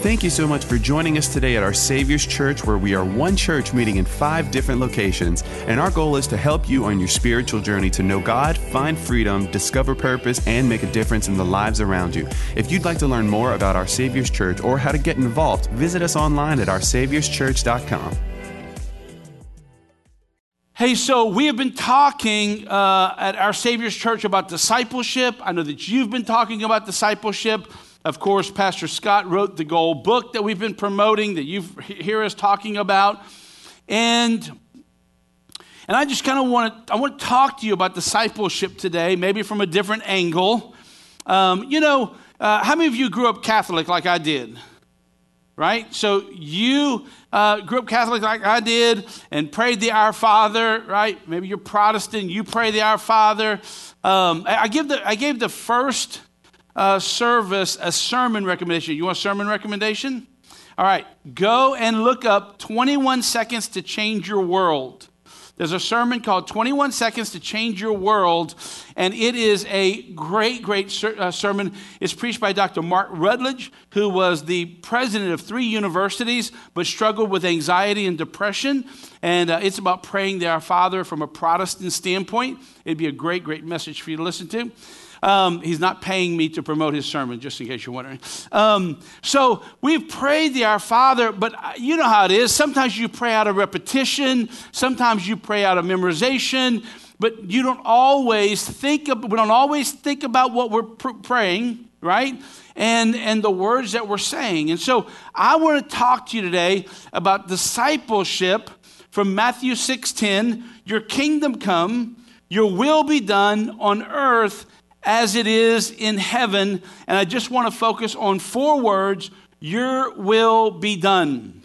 Thank you so much for joining us today at our Savior's Church, where we are one church meeting in 5 different locations. And our goal is to help you on your spiritual journey to know God, find freedom, discover purpose, and make a difference in the lives around you. If you'd like to learn more about our Savior's Church or how to get involved, visit us online at oursaviorschurch.com. Hey, so we have been talking at our Savior's Church about discipleship. I know that you've been talking about discipleship. Of course, Pastor Scott wrote the Gold Book that we've been promoting, that you hear us talking about. And I just kind of want to talk to you about discipleship today, maybe from a different angle. How many of you grew up Catholic like I did? Right? So you grew up Catholic like I did and prayed the Our Father, right? Maybe you're Protestant, you pray the Our Father. I gave the first service a sermon recommendation. You want a sermon recommendation? All right, go and look up 21 Seconds to Change Your World. There's a sermon called 21 Seconds to Change Your World, and it is a great sermon. It's preached by Dr. Mark Rutledge, who was the president of 3 universities, but struggled with anxiety and depression. And it's about praying the Our Father from a Protestant standpoint. It'd be a great message for you to listen to. He's not paying me to promote his sermon, just in case you're wondering. So we've prayed the Our Father, but you know how it is. Sometimes you pray out of repetition. Sometimes you pray out of memorization. But you don't always think about what we're praying, right? And the words that we're saying. And so I want to talk to you today about discipleship from Matthew 6:10. Your kingdom come, your will be done on earth as it is in heaven. And I just want to focus on 4 words: your will be done.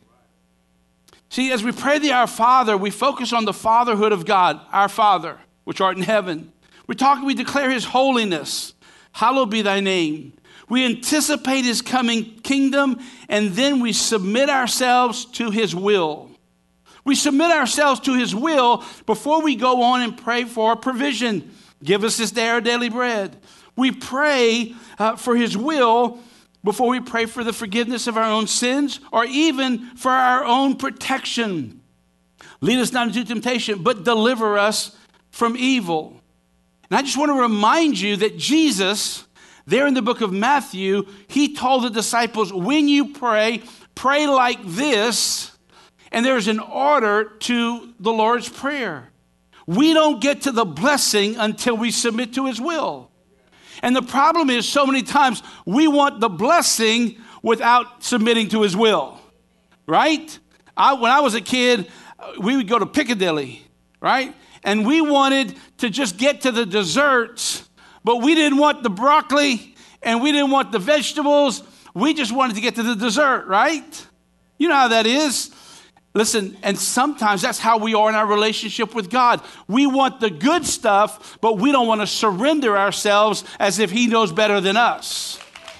See, as we pray the Our Father, we focus on the fatherhood of God, our Father, which art in heaven. We declare his holiness. Hallowed be thy name. We anticipate his coming kingdom, and then we submit ourselves to his will. We submit ourselves to his will before we go on and pray for provision. Give us this day our daily bread. We pray for his will before we pray for the forgiveness of our own sins or even for our own protection. Lead us not into temptation, but deliver us from evil. And I just want to remind you that Jesus, there in the book of Matthew, he told the disciples, when you pray, pray like this. And there's an order to the Lord's Prayer. We don't get to the blessing until we submit to his will. And the problem is, so many times we want the blessing without submitting to his will, right? When I was a kid, we would go to Piccadilly, right? And we wanted to just get to the desserts, but we didn't want the broccoli and we didn't want the vegetables. We just wanted to get to the dessert, right? You know how that is. Listen, and sometimes that's how we are in our relationship with God. We want the good stuff, but we don't want to surrender ourselves as if he knows better than us.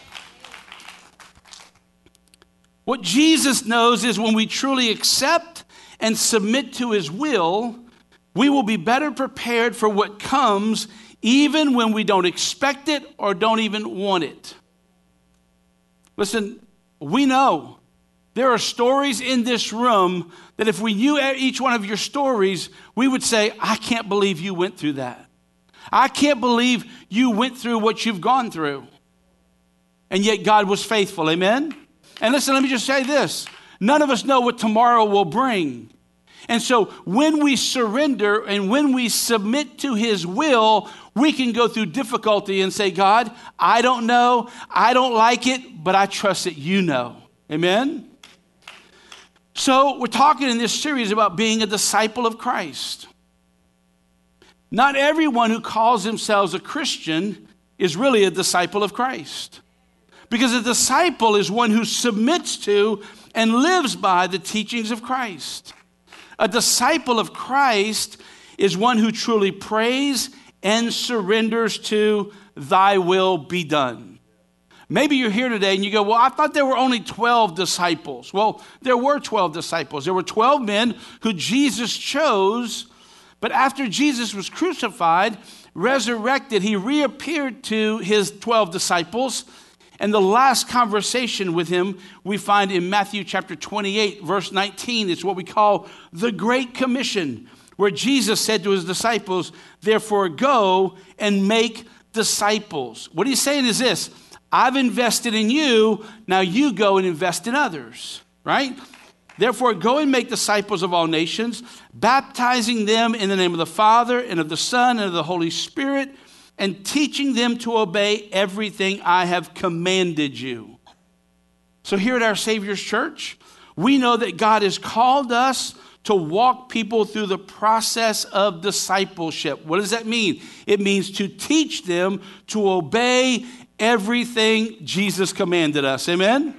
What Jesus knows is when we truly accept and submit to his will, we will be better prepared for what comes, even when we don't expect it or don't even want it. Listen, we know there are stories in this room that if we knew each one of your stories, we would say, I can't believe you went through that. I can't believe you went through what you've gone through. And yet God was faithful, amen? And listen, let me just say this. None of us know what tomorrow will bring. And so when we surrender and when we submit to his will, we can go through difficulty and say, God, I don't know, I don't like it, but I trust that you know. Amen? So we're talking in this series about being a disciple of Christ. Not everyone who calls themselves a Christian is really a disciple of Christ. Because a disciple is one who submits to and lives by the teachings of Christ. A disciple of Christ is one who truly prays and surrenders to thy will be done. Maybe you're here today and you go, well, I thought there were only 12 disciples. Well, there were 12 disciples. There were 12 men who Jesus chose, but after Jesus was crucified, resurrected, he reappeared to his 12 disciples And the last conversation with him we find in Matthew chapter 28, verse 19. It's what we call the Great Commission, where Jesus said to his disciples, therefore go and make disciples. What he's saying is this: I've invested in you, now you go and invest in others, right? Therefore, go and make disciples of all nations, baptizing them in the name of the Father and of the Son and of the Holy Spirit, and teaching them to obey everything I have commanded you. So here at Our Savior's Church, we know that God has called us to walk people through the process of discipleship. What does that mean? It means to teach them to obey everything Jesus commanded us. Amen?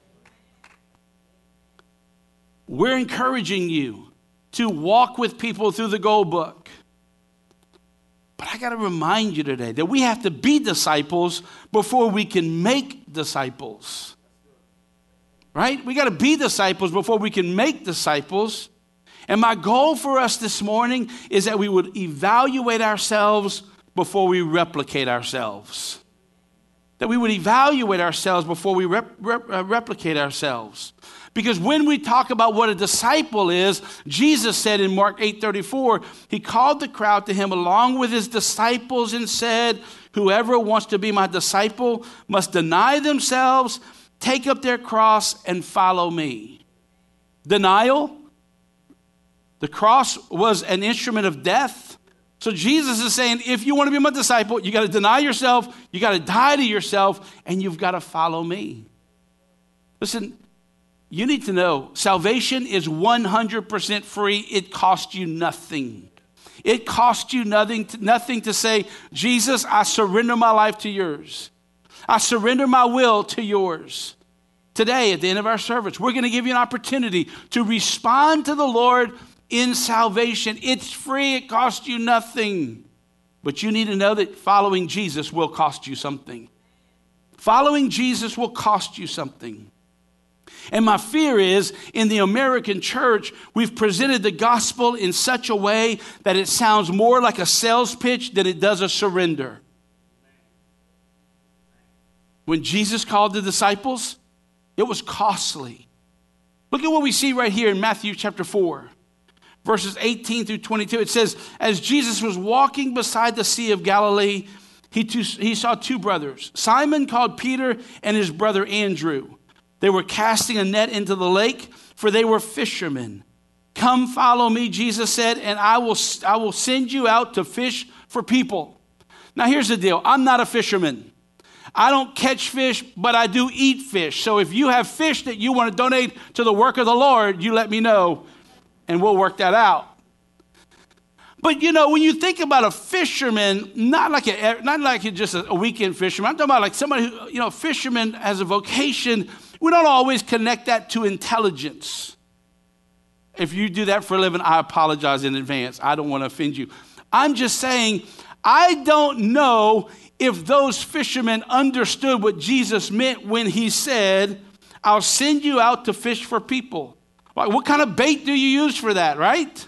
We're encouraging you to walk with people through the goal book. But I got to remind you today that we have to be disciples before we can make disciples. Right? We got to be disciples before we can make disciples. And my goal for us this morning is that we would evaluate ourselves before we replicate ourselves. That we would evaluate ourselves before we replicate ourselves. Because when we talk about what a disciple is, Jesus said in Mark 8:34, he called the crowd to him along with his disciples and said, whoever wants to be my disciple must deny themselves, take up their cross, and follow me. Denial. The cross was an instrument of death. So Jesus is saying, if you want to be my disciple, you got to deny yourself, you got to die to yourself, and you've got to follow me. Listen, you need to know, salvation is 100% free. It costs you nothing. It costs you nothing to say, Jesus, I surrender my life to yours. I surrender my will to yours. Today, at the end of our service, we're going to give you an opportunity to respond to the Lord in salvation. It's free. It costs you nothing. But you need to know that following Jesus will cost you something. Following Jesus will cost you something. And my fear is, in the American church, we've presented the gospel in such a way that it sounds more like a sales pitch than it does a surrender. When Jesus called the disciples, it was costly. Look at what we see right here in Matthew chapter 4, verses 18 through 22. It says, as Jesus was walking beside the Sea of Galilee, he saw two brothers, Simon called Peter and his brother Andrew. They were casting a net into the lake, for they were fishermen. Come follow me, Jesus said, and I will send you out to fish for people. Now here's the deal. I'm not a fisherman. I don't catch fish, but I do eat fish. So if you have fish that you want to donate to the work of the Lord, you let me know, and we'll work that out. But you know, when you think about a fisherman, not like just a weekend fisherman. I'm talking about like somebody who, a fisherman has a vocation. We don't always connect that to intelligence. If you do that for a living, I apologize in advance. I don't want to offend you. I'm just saying, I don't know if those fishermen understood what Jesus meant when he said, I'll send you out to fish for people. What kind of bait do you use for that, right?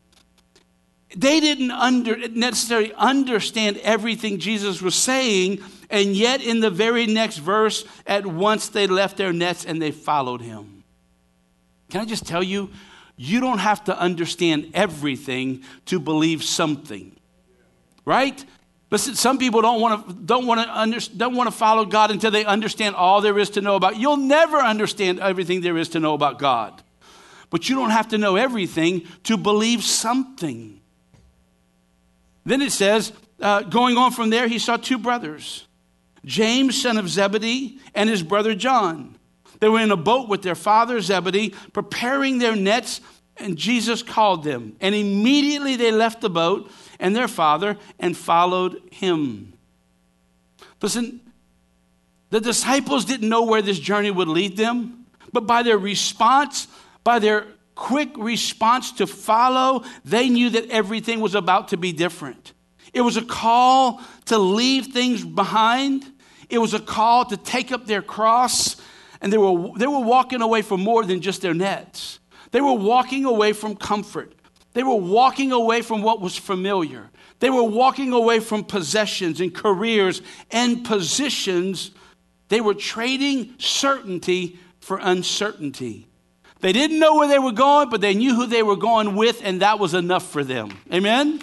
They didn't necessarily understand everything Jesus was saying, and yet in the very next verse, at once they left their nets and they followed him. Can I just tell you, you don't have to understand everything to believe something, right? Listen, some people don't want to follow God until they understand all there is to know about. You'll never understand everything there is to know about God, but you don't have to know everything to believe something. Then it says, going on from there, he saw two brothers, James, son of Zebedee, and his brother John. They were in a boat with their father Zebedee, preparing their nets, and Jesus called them. And immediately they left the boat and their father and followed him. Listen, the disciples didn't know where this journey would lead them, but by their response, by their quick response to follow, they knew that everything was about to be different. It was a call to leave things behind. It was a call to take up their cross. And they were walking away from more than just their nets. They were walking away from comfort. They were walking away from what was familiar. They were walking away from possessions and careers and positions They were trading certainty for uncertainty. They didn't know where they were going, but they knew who they were going with, and that was enough for them. Amen?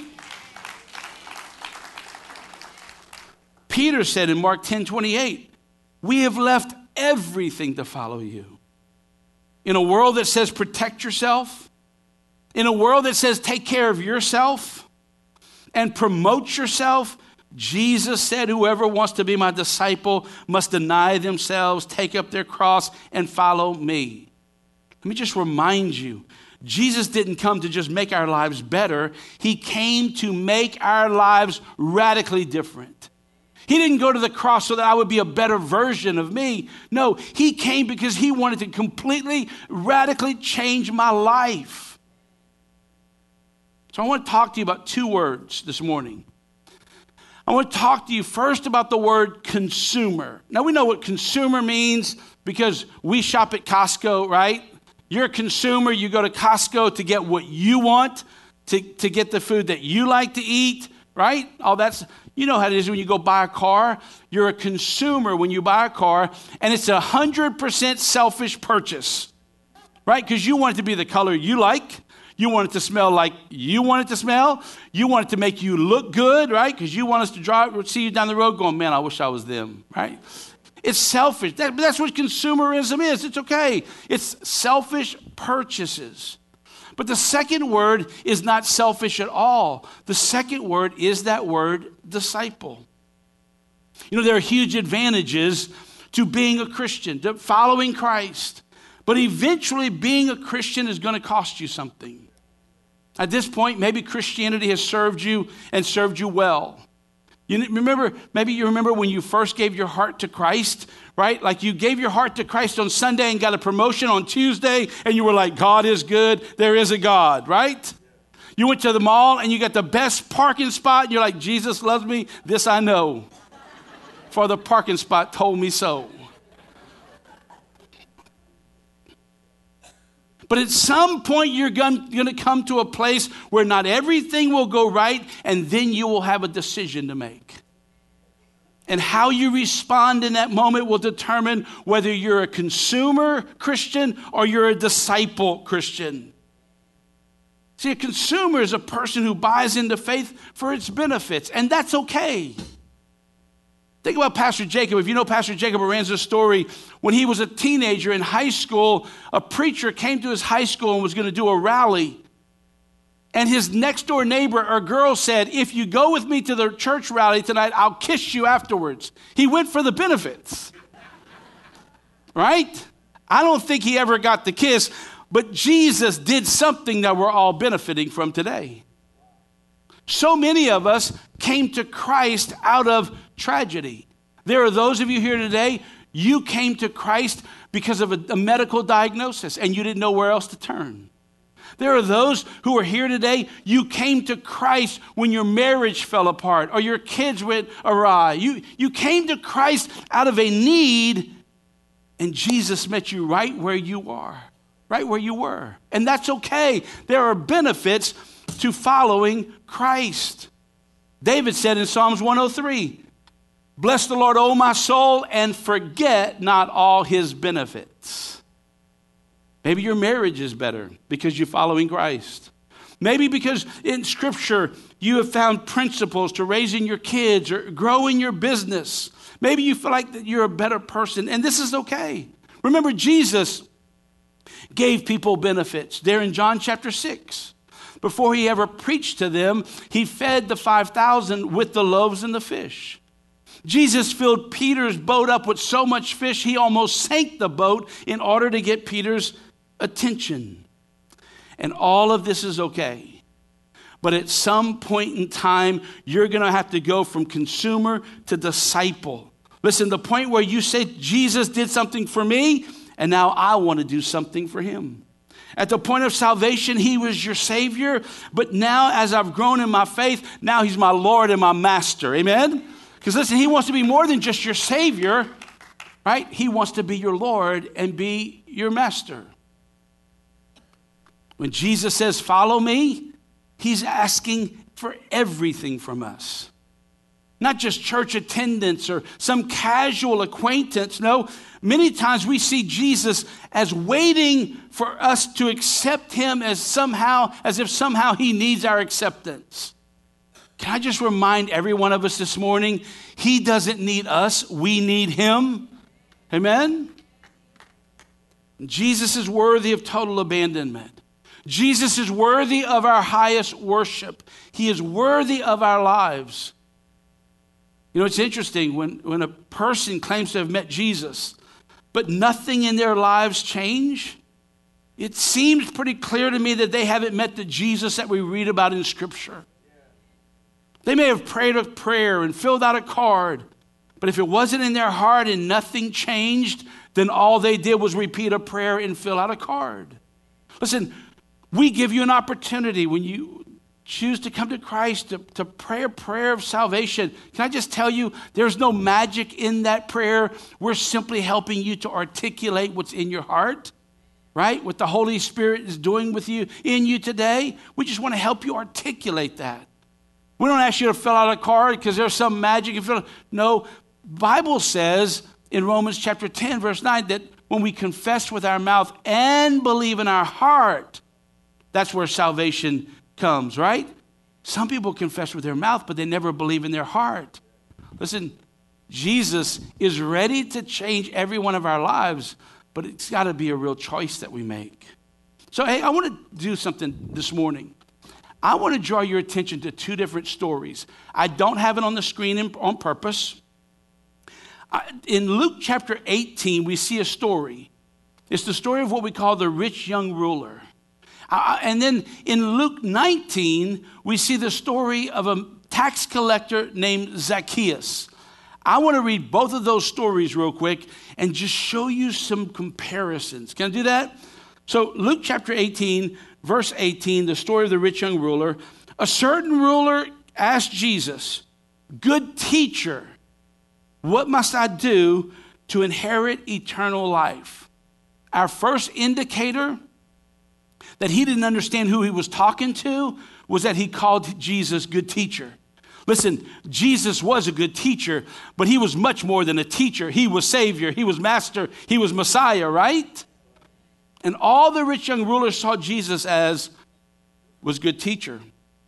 Peter said in Mark 10:28, we have left everything to follow you. In a world that says protect yourself, in a world that says take care of yourself and promote yourself, Jesus said, whoever wants to be my disciple must deny themselves, take up their cross, and follow me. Let me just remind you, Jesus didn't come to just make our lives better. He came to make our lives radically different. He didn't go to the cross so that I would be a better version of me. No, he came because he wanted to completely, radically change my life. So I want to talk to you about two words this morning. I want to talk to you first about the word consumer. Now, we know what consumer means because we shop at Costco, right? You're a consumer. You go to Costco to get what you want, to get the food that you like to eat, right? All that's, you know how it is when you go buy a car. You're a consumer when you buy a car, and it's 100% selfish purchase, right? Because you want it to be the color you like. You want it to smell like you want it to smell. You want it to make you look good, right? Because you want us to see you down the road going, man, I wish I was them, right? It's selfish. That's what consumerism is. It's okay. It's selfish purchases. But the second word is not selfish at all. The second word is that word disciple. You know, there are huge advantages to being a Christian, to following Christ. But eventually being a Christian is going to cost you something. At this point, maybe Christianity has served you and served you well. Maybe you remember when you first gave your heart to Christ, right? Like you gave your heart to Christ on Sunday and got a promotion on Tuesday, and you were like, God is good, there is a God, right? You went to the mall and you got the best parking spot, and you're like, Jesus loves me, this I know, for the parking spot told me so. But at some point, you're going to come to a place where not everything will go right, and then you will have a decision to make. And how you respond in that moment will determine whether you're a consumer Christian or you're a disciple Christian. See, a consumer is a person who buys into faith for its benefits, and that's okay. Think about Pastor Jacob. If you know Pastor Jacob Aranza's story, when he was a teenager in high school, a preacher came to his high school and was going to do a rally. And his next door neighbor or girl said, if you go with me to the church rally tonight, I'll kiss you afterwards. He went for the benefits. Right? I don't think he ever got the kiss, but Jesus did something that we're all benefiting from today. So many of us came to Christ out of tragedy. There are those of you here today, you came to Christ because of a medical diagnosis and you didn't know where else to turn. There are those who are here today, you came to Christ when your marriage fell apart or your kids went awry. You came to Christ out of a need, and Jesus met you right where you are, right where you were. And that's okay. There are benefits to following Christ. David said in Psalms 103, bless the Lord, O my soul, and forget not all his benefits. Maybe your marriage is better because you're following Christ. Maybe because in Scripture you have found principles to raising your kids or growing your business. Maybe you feel like that you're a better person, and this is okay. Remember, Jesus gave people benefits. There in John chapter 6. Before he ever preached to them, he fed the 5,000 with the loaves and the fish. Jesus filled Peter's boat up with so much fish, he almost sank the boat in order to get Peter's attention. And all of this is okay. But at some point in time, you're going to have to go from consumer to disciple. Listen, the point where you say, Jesus did something for me, and now I want to do something for him. At the point of salvation, he was your Savior. But now, as I've grown in my faith, now he's my Lord and my Master. Amen? Because listen, he wants to be more than just your Savior, right? He wants to be your Lord and be your Master. When Jesus says, follow me, he's asking for everything from us. Not just church attendance or some casual acquaintance. No, many times we see Jesus as waiting for us to accept him as if somehow he needs our acceptance. Can I just remind every one of us this morning, he doesn't need us, we need him. Amen? Jesus is worthy of total abandonment. Jesus is worthy of our highest worship. He is worthy of our lives. You know, it's interesting when a person claims to have met Jesus, but nothing in their lives change, it seems pretty clear to me that they haven't met the Jesus that we read about in Scripture. They may have prayed a prayer and filled out a card, but if it wasn't in their heart and nothing changed, then all they did was repeat a prayer and fill out a card. Listen, we give you an opportunity when you choose to come to Christ to pray a prayer of salvation. Can I just tell you, there's no magic in that prayer. We're simply helping you to articulate what's in your heart, right? What the Holy Spirit is doing in you today. We just want to help you articulate that. We don't ask you to fill out a card because there's some magic. No, Bible says in Romans chapter 10, verse 9, that when we confess with our mouth and believe in our heart, that's where salvation comes, right? Some people confess with their mouth, but they never believe in their heart. Listen, Jesus is ready to change every one of our lives, but it's got to be a real choice that we make. So, hey, I want to do something this morning. I want to draw your attention to two different stories. I don't have it on the screen on purpose. In Luke chapter 18, we see a story. It's the story of what we call the rich young ruler. And then in Luke 19, we see the story of a tax collector named Zacchaeus. I want to read both of those stories real quick and just show you some comparisons. Can I do that? So Luke chapter 18, verse 18, the story of the rich young ruler. A certain ruler asked Jesus, "Good teacher, what must I do to inherit eternal life?" Our first indicator that he didn't understand who he was talking to was that he called Jesus good teacher. Listen, Jesus was a good teacher, but he was much more than a teacher. He was Savior, he was Master, he was Messiah, right? And all the rich young ruler saw Jesus as was good teacher.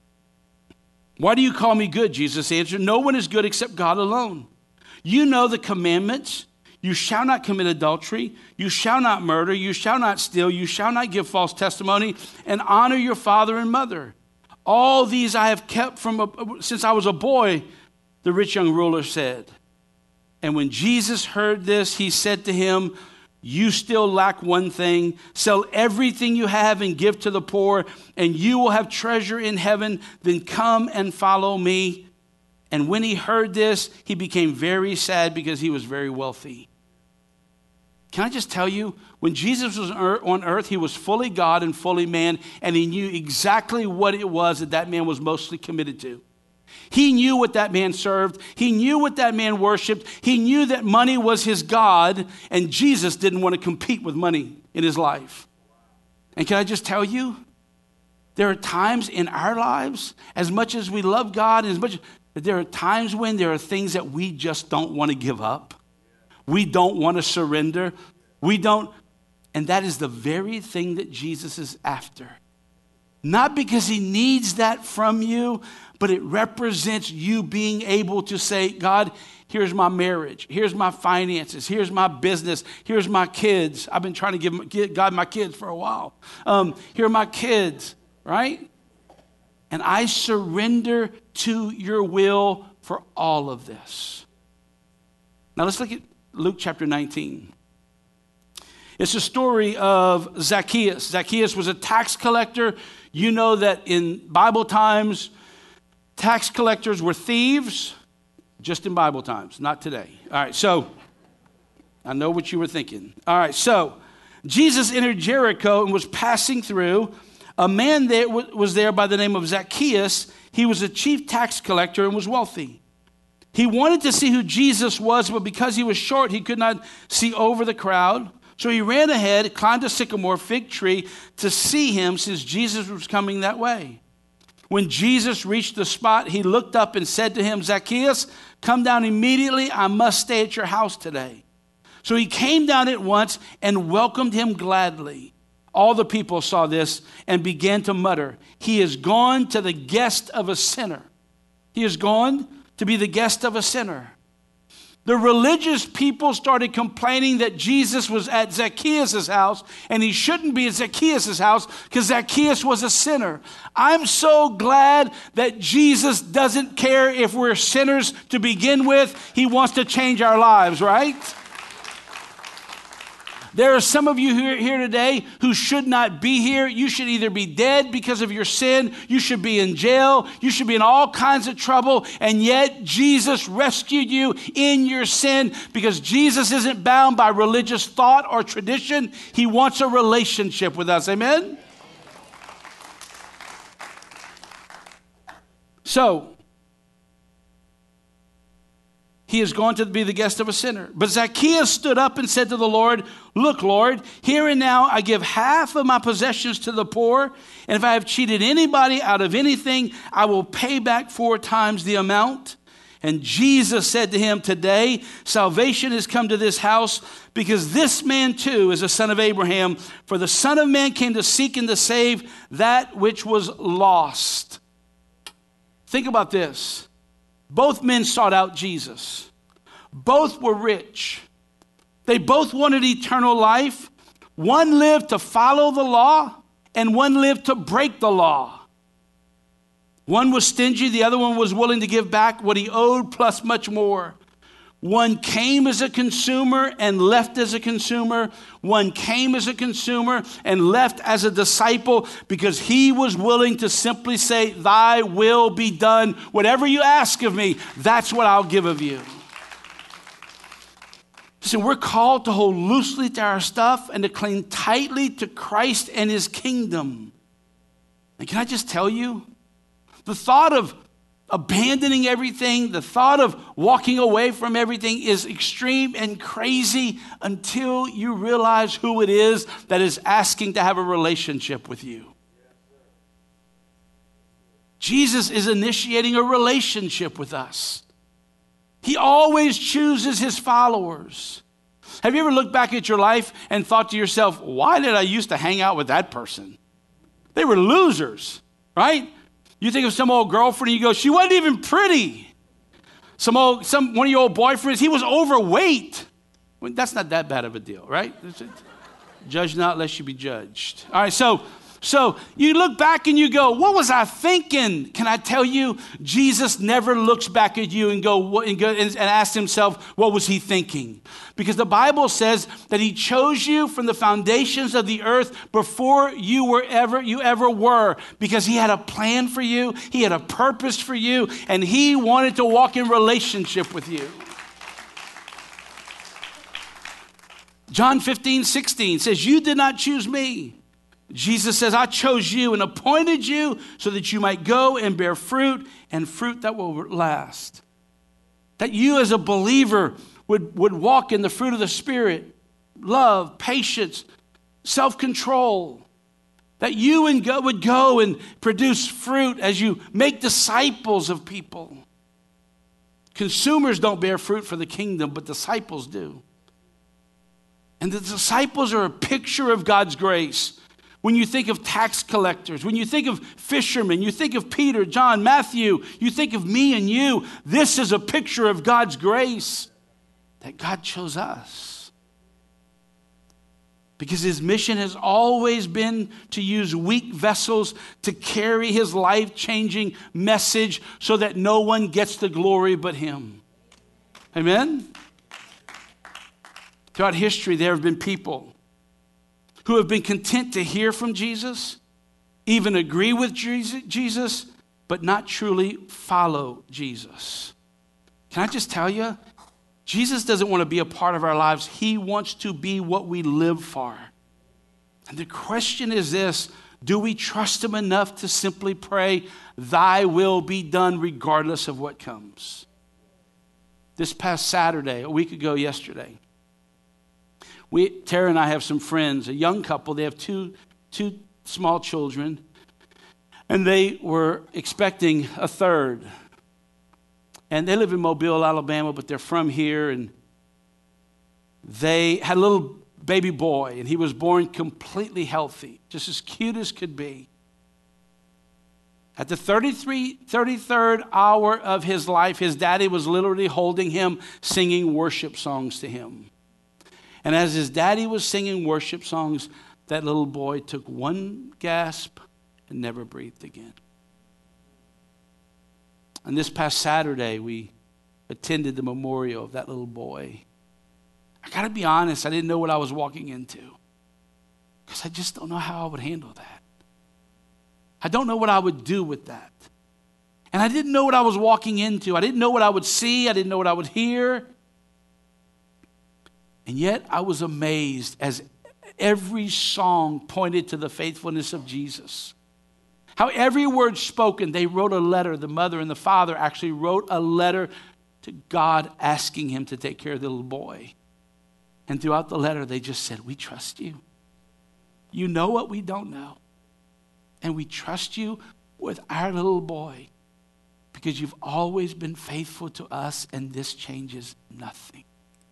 "Why do you call me good?" Jesus answered. "No one is good except God alone. You know the commandments. You shall not commit adultery. You shall not murder. You shall not steal. You shall not give false testimony. And honor your father and mother. All these I have kept since I was a boy," the rich young ruler said. And when Jesus heard this, he said to him, "You still lack one thing. Sell everything you have and give to the poor, and you will have treasure in heaven. Then come and follow me." And when he heard this, he became very sad because he was very wealthy. Can I just tell you, when Jesus was on earth, he was fully God and fully man, and he knew exactly what it was that man was mostly committed to. He knew what that man served. He knew what that man worshiped. He knew that money was his God, and Jesus didn't want to compete with money in his life. And can I just tell you, there are times in our lives, as much as we love God, there are times when there are things that we just don't want to give up. We don't want to surrender. And that is the very thing that Jesus is after. Not because he needs that from you, but it represents you being able to say, "God, here's my marriage. Here's my finances. Here's my business. Here's my kids." I've been trying to give God my kids for a while. Here are my kids, right? And I surrender to your will for all of this. Now let's look at Luke chapter 19. It's a story of Zacchaeus. Zacchaeus was a tax collector. You know that in Bible times, tax collectors were thieves, just in Bible times, not today. All right, so I know what you were thinking. All right, so Jesus entered Jericho and was passing through. A man there was there by the name of Zacchaeus. He was a chief tax collector and was wealthy. He wanted to see who Jesus was, but because he was short, he could not see over the crowd. So he ran ahead, climbed a sycamore fig tree to see him since Jesus was coming that way. When Jesus reached the spot, he looked up and said to him, Zacchaeus, come down immediately. I must stay at your house today. So he came down at once and welcomed him gladly. All the people saw this and began to mutter, he is gone to the guest of a sinner. He is gone to be the guest of a sinner. The religious people started complaining that Jesus was at Zacchaeus' house and he shouldn't be at Zacchaeus' house because Zacchaeus was a sinner. I'm so glad that Jesus doesn't care if we're sinners to begin with. He wants to change our lives, right? There are some of you here today who should not be here. You should either be dead because of your sin, you should be in jail, you should be in all kinds of trouble, and yet Jesus rescued you in your sin because Jesus isn't bound by religious thought or tradition. He wants a relationship with us. Amen? So, he is going to be the guest of a sinner. But Zacchaeus stood up and said to the Lord, look, Lord, here and now I give half of my possessions to the poor, and if I have cheated anybody out of anything, I will pay back 4 times the amount. And Jesus said to him, today salvation has come to this house, because this man too is a son of Abraham. For the Son of Man came to seek and to save that which was lost. Think about this. Both men sought out Jesus. Both were rich. They both wanted eternal life. One lived to follow the law, and one lived to break the law. One was stingy, the other one was willing to give back what he owed plus much more. One came as a consumer and left as a consumer. One came as a consumer and left as a disciple because he was willing to simply say, thy will be done. Whatever you ask of me, that's what I'll give of you. So we're called to hold loosely to our stuff and to cling tightly to Christ and his kingdom. And can I just tell you, the thought of abandoning everything, the thought of walking away from everything is extreme and crazy until you realize who it is that is asking to have a relationship with you. Jesus is initiating a relationship with us. He always chooses his followers. Have you ever looked back at your life and thought to yourself, why did I used to hang out with that person? They were losers, right? You think of some old girlfriend and you go, she wasn't even pretty. One of your old boyfriends, he was overweight. Well, that's not that bad of a deal, right? Judge not lest you be judged. All right, so you look back and you go, what was I thinking? Can I tell you, Jesus never looks back at you and asks himself, what was he thinking? Because the Bible says that he chose you from the foundations of the earth before you ever were, because he had a plan for you, he had a purpose for you, and he wanted to walk in relationship with you. John 15:16 says, you did not choose me. Jesus says, I chose you and appointed you so that you might go and bear fruit, and fruit that will last. That you as a believer would walk in the fruit of the Spirit, love, patience, self-control. That you would go and produce fruit as you make disciples of people. Consumers don't bear fruit for the kingdom, but disciples do. And the disciples are a picture of God's grace. When you think of tax collectors, when you think of fishermen, you think of Peter, John, Matthew, you think of me and you, this is a picture of God's grace, that God chose us. Because his mission has always been to use weak vessels to carry his life-changing message so that no one gets the glory but him. Amen? Throughout history, there have been people who have been content to hear from Jesus, even agree with Jesus, but not truly follow Jesus. Can I just tell you, Jesus doesn't want to be a part of our lives. He wants to be what we live for. And the question is this, do we trust him enough to simply pray, thy will be done regardless of what comes? This past Saturday, a week ago yesterday, Tara and I have some friends, a young couple. They have two small children. And they were expecting a third. And they live in Mobile, Alabama, but they're from here. And they had a little baby boy, and he was born completely healthy, just as cute as could be. At the 33rd hour of his life, his daddy was literally holding him, singing worship songs to him. And as his daddy was singing worship songs, that little boy took one gasp and never breathed again. And this past Saturday, we attended the memorial of that little boy. I got to be honest, I didn't know what I was walking into, because I just don't know how I would handle that. I don't know what I would do with that. And I didn't know what I was walking into. I didn't know what I would see. I didn't know what I would hear. And yet I was amazed as every song pointed to the faithfulness of Jesus. How every word spoken, they wrote a letter. The mother and the father actually wrote a letter to God asking him to take care of the little boy. And throughout the letter, they just said, we trust you. You know what we don't know. And we trust you with our little boy because you've always been faithful to us, and this changes nothing.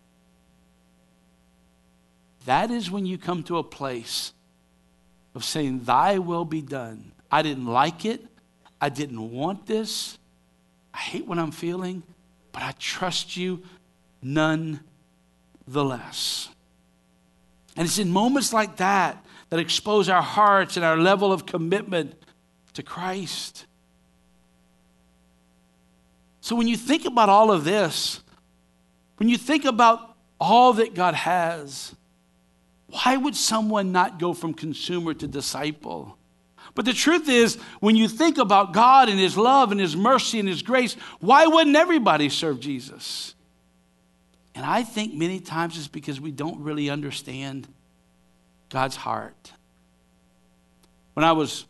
That is when you come to a place of saying, thy will be done. I didn't like it. I didn't want this. I hate what I'm feeling, but I trust you nonetheless. And it's in moments like that that expose our hearts and our level of commitment to Christ. So when you think about all of this, when you think about all that God has, why would someone not go from consumer to disciple? But the truth is, when you think about God and his love and his mercy and his grace, why wouldn't everybody serve Jesus? And I think many times it's because we don't really understand God's heart. When I was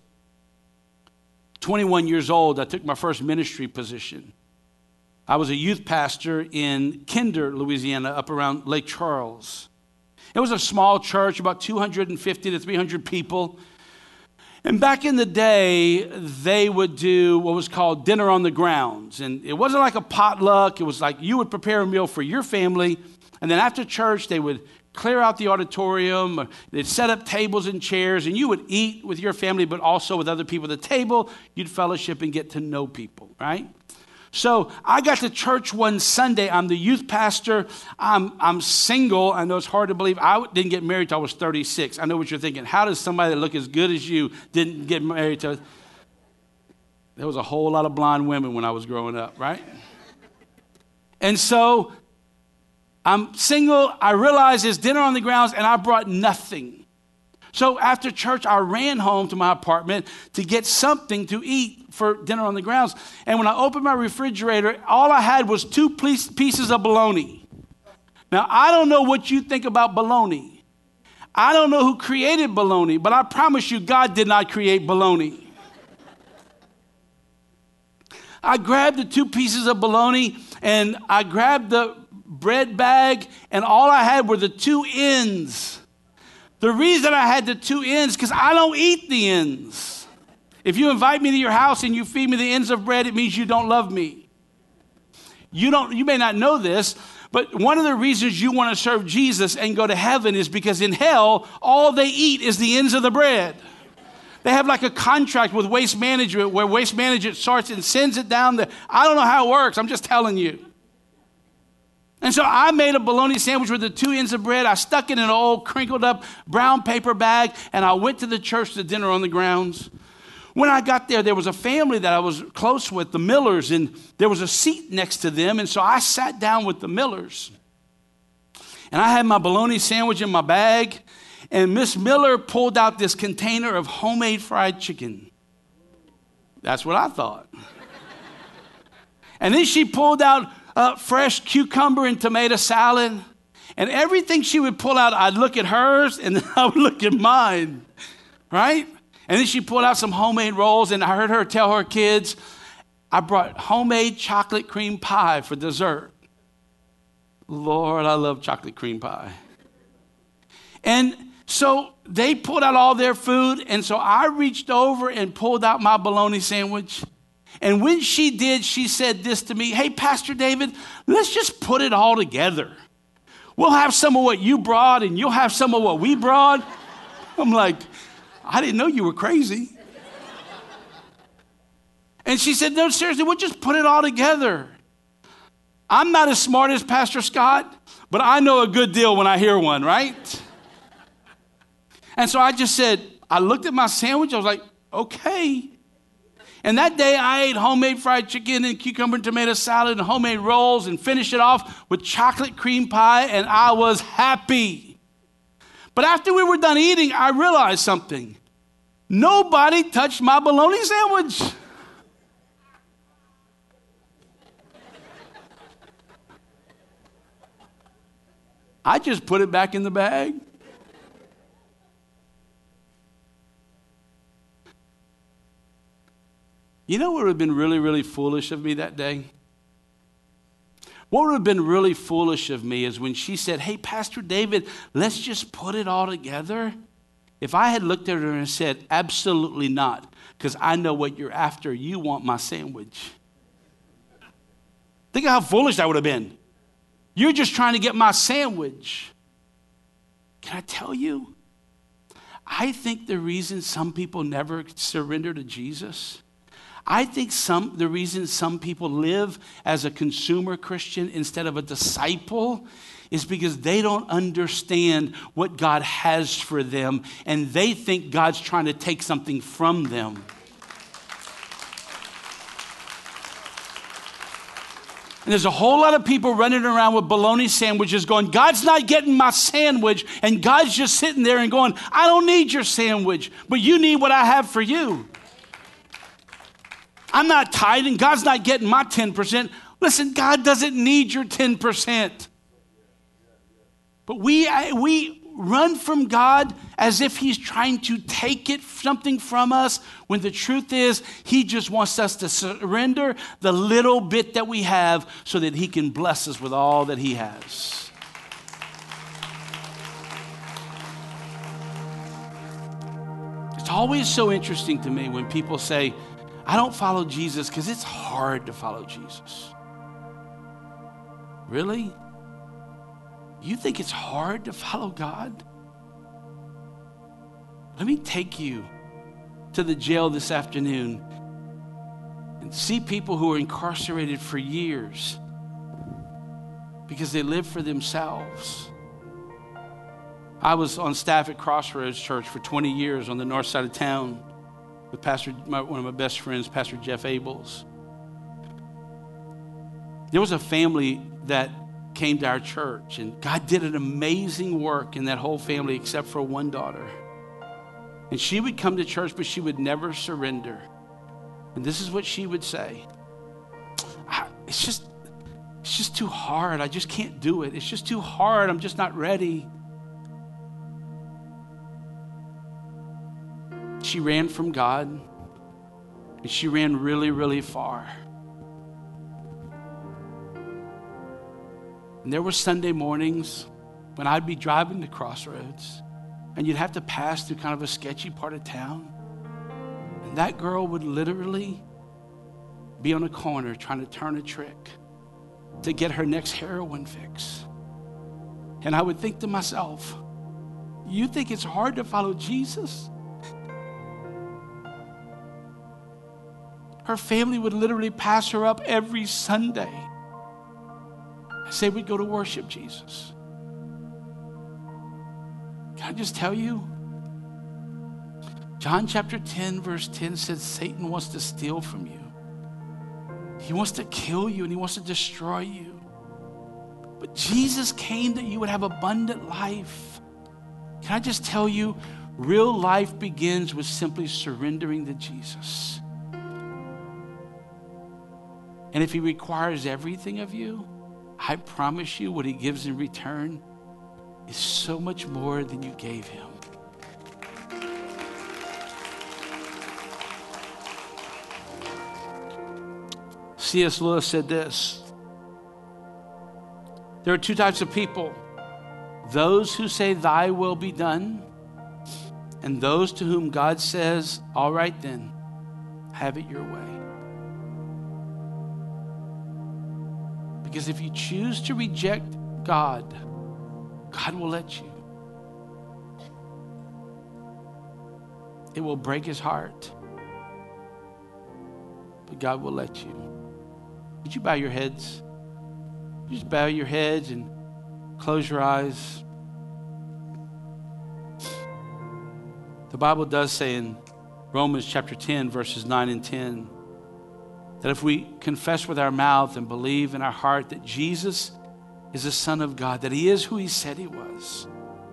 21 years old, I took my first ministry position. I was a youth pastor in Kinder, Louisiana, up around Lake Charles. It was a small church, about 250 to 300 people. And back in the day, they would do what was called dinner on the grounds. And it wasn't like a potluck. It was like you would prepare a meal for your family. And then after church, they would clear out the auditorium. They'd set up tables and chairs. And you would eat with your family, but also with other people at the table. You'd fellowship and get to know people, right? So I got to church one Sunday. I'm the youth pastor. I'm single. I know it's hard to believe. I didn't get married till I was 36. I know what you're thinking. How does somebody that look as good as you didn't get married till? There was a whole lot of blonde women when I was growing up, right? And so I'm single. I realized it's dinner on the grounds, and I brought nothing. So after church, I ran home to my apartment to get something to eat for dinner on the grounds. And when I opened my refrigerator, all I had was 2 pieces of bologna. Now, I don't know what you think about bologna. I don't know who created bologna, but I promise you, God did not create bologna. I grabbed the 2 pieces of bologna, and I grabbed the bread bag, and all I had were the 2 ends. The reason I had the 2 ends, because I don't eat the ends. If you invite me to your house and you feed me the ends of bread, it means you don't love me. You may not know this, but one of the reasons you want to serve Jesus and go to heaven is because in hell, all they eat is the ends of the bread. They have like a contract with Waste Management where Waste Management sorts and sends it down there. I don't know how it works. I'm just telling you. And so I made a bologna sandwich with the 2 ends of bread. I stuck it in an old crinkled up brown paper bag, and I went to the church to dinner on the grounds. When I got there, there was a family that I was close with, the Millers, and there was a seat next to them. And so I sat down with the Millers. And I had my bologna sandwich in my bag, and Miss Miller pulled out this container of homemade fried chicken. That's what I thought. And then she pulled out fresh cucumber and tomato salad. And everything she would pull out, I'd look at hers, and then I would look at mine, right? And then she pulled out some homemade rolls, and I heard her tell her kids, I brought homemade chocolate cream pie for dessert. Lord, I love chocolate cream pie. And So they pulled out all their food, and so I reached over and pulled out my bologna sandwich. And when she did, she said this to me, "Hey, Pastor David, let's just put it all together. We'll have some of what you brought, and you'll have some of what we brought." I'm like, I didn't know you were crazy. And she said, "No, seriously, we'll just put it all together." I'm not as smart as Pastor Scott, but I know a good deal when I hear one, right? And so I just said, I looked at my sandwich, I was like, okay. And that day I ate homemade fried chicken and cucumber and tomato salad and homemade rolls and finished it off with chocolate cream pie, and I was happy. But after we were done eating, I realized something. Nobody touched my bologna sandwich. I just put it back in the bag. You know what would have been really, really foolish of me that day? What would have been really foolish of me is when she said, "Hey, Pastor David, let's just put it all together." If I had looked at her and said, "Absolutely not, because I know what you're after. You want my sandwich." Think of how foolish that would have been. You're just trying to get my sandwich. Can I tell you? I think the reason some people never surrender to Jesus, I think the reason some people live as a consumer Christian instead of a disciple is because they don't understand what God has for them, and they think God's trying to take something from them. And there's a whole lot of people running around with bologna sandwiches going, "God's not getting my sandwich," and God's just sitting there and going, "I don't need your sandwich, but you need what I have for you. I'm not tithing. God's not getting my 10%. Listen, God doesn't need your 10%. But we run from God as if he's trying to take something from us, when the truth is he just wants us to surrender the little bit that we have so that he can bless us with all that he has. It's always so interesting to me when people say, "I don't follow Jesus because it's hard to follow Jesus." Really? You think it's hard to follow God? Let me take you to the jail this afternoon and see people who are incarcerated for years because they live for themselves. I was on staff at Crossroads Church for 20 years on the north side of town with one of my best friends, Pastor Jeff Abels. There was a family that came to our church, and God did an amazing work in that whole family except for one daughter. And she would come to church, but she would never surrender. And this is what she would say: It's just too hard. I just can't do it. It's just too hard. I'm just not ready. She ran from God, and she ran really, really far. And there were Sunday mornings when I'd be driving to Crossroads, and you'd have to pass through kind of a sketchy part of town. And that girl would literally be on a corner trying to turn a trick to get her next heroin fix. And I would think to myself, you think it's hard to follow Jesus? Her family would literally pass her up every Sunday. Say we'd go to worship Jesus. Can I just tell you? John chapter 10 verse 10 says Satan wants to steal from you. He wants to kill you and he wants to destroy you. But Jesus came that you would have abundant life. Can I just tell you, real life begins with simply surrendering to Jesus. And if he requires everything of you, I promise you what he gives in return is so much more than you gave him. C.S. Lewis said this: there are two types of people. Those who say, "Thy will be done," And those to whom God says, all right then, have it your way. Because if you choose to reject God, God will let you. It will break his heart, but God will let you. Would you bow your heads? Just bow your heads and close your eyes. The Bible does say in Romans chapter 10, verses 9 and 10, that if we confess with our mouth and believe in our heart that Jesus is the Son of God, that he is who he said he was.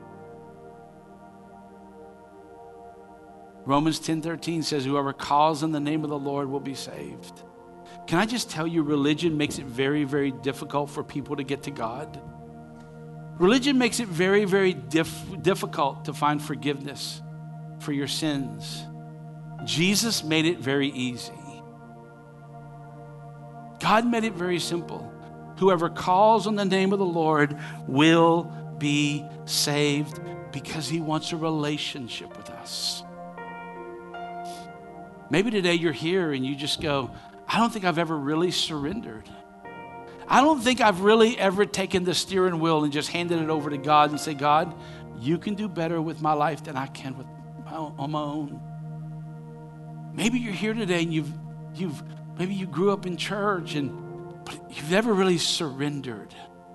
Romans 10:13 says, whoever calls on the name of the Lord will be saved. Can I just tell you, religion makes it very, very difficult for people to get to God. Religion makes it very, very difficult to find forgiveness for your sins. Jesus made it very easy. God made it very simple. Whoever calls on the name of the Lord will be saved because he wants a relationship with us. Maybe today you're here and you just go, I don't think I've ever really surrendered. I don't think I've really ever taken the steering wheel and just handed it over to God and say, God, you can do better with my life than I can on my own. Maybe you're here today and maybe you grew up in church but you've never really surrendered.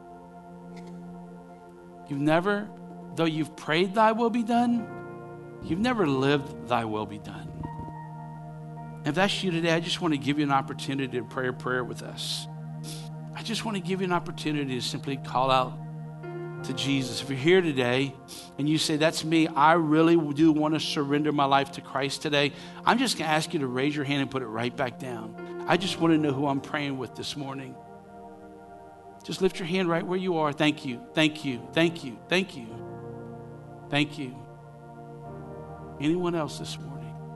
You've never, though you've prayed thy will be done, you've never lived thy will be done. If that's you today, I just want to give you an opportunity to pray a prayer with us. I just want to give you an opportunity to simply call out to Jesus. If you're here today and you say, that's me, I really do want to surrender my life to Christ today, I'm just going to ask you to raise your hand and put it right back down. I just want to know who I'm praying with this morning. Just lift your hand right where you are. Thank you, thank you, thank you, thank you, thank you. Anyone else this morning?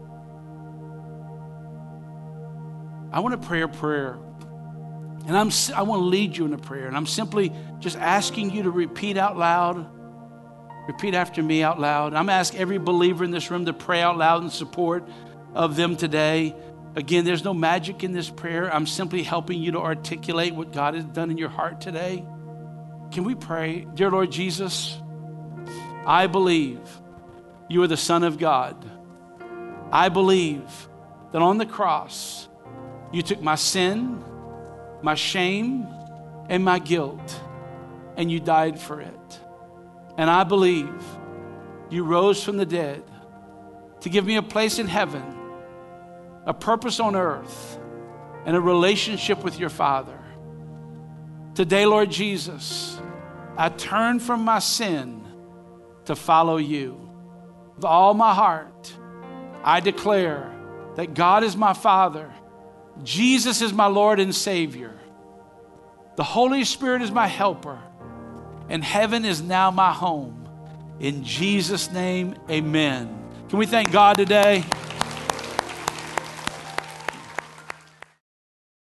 I want to pray a prayer, and I want to lead you in a prayer, and I'm simply just asking you to repeat out loud. Repeat after me out loud. I'm asking every believer in this room to pray out loud in support of them today. Again, there's no magic in this prayer. I'm simply helping you to articulate what God has done in your heart today. Can we pray? Dear Lord Jesus, I believe you are the Son of God. I believe that on the cross, you took my sin, my shame, and my guilt, and you died for it. And I believe you rose from the dead to give me a place in heaven, a purpose on earth, and a relationship with your Father. Today, Lord Jesus, I turn from my sin to follow you. With all my heart, I declare that God is my Father, Jesus is my Lord and Savior. The Holy Spirit is my helper, and heaven is now my home. In Jesus' name, amen. Can we thank God today?